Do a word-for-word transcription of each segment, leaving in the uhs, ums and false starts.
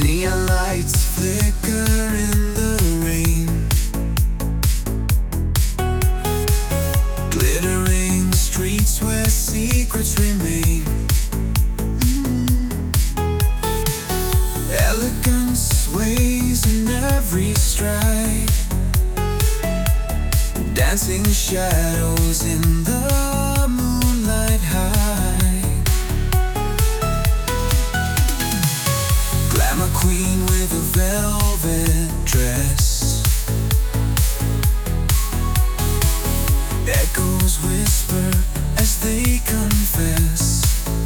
Neon lights flicker in the rain, glittering streets where secrets remain. Elegance sways in every stride, dancing shadows in the moonlight hide. Glamour queen with a velvet dress, echoes whisper as they confess.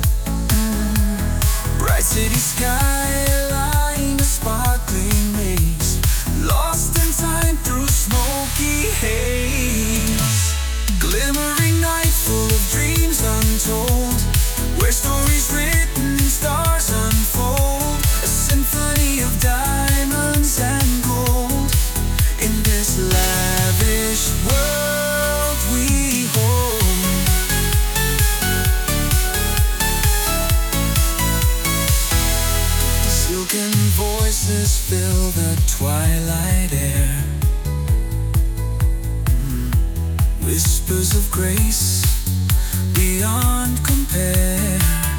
Bright city skyline, a sparkling maze, lost in time through smoky haze. Glimmering night full of dreams untold, where stories written in stars unfold. A symphony of diamonds and gold, in this lavish world we hold. Silken voices fill the twilight air, whispers of grace beyond compare.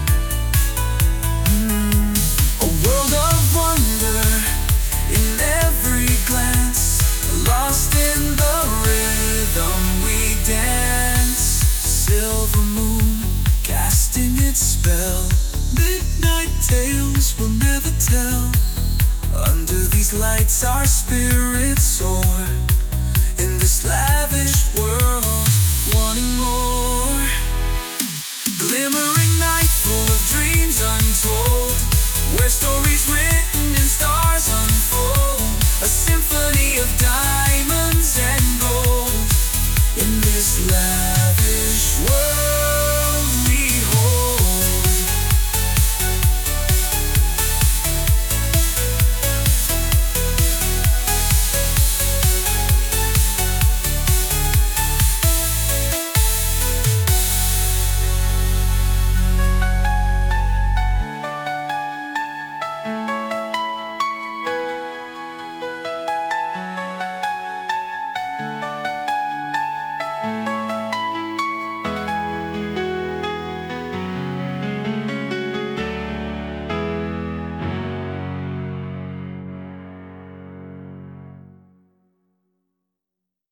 Mm. A world of wonder in every glance, lost in the rhythm we dance. Silver moon casting its spell, midnight tales we'll never tell. Under these lights our spirits soar.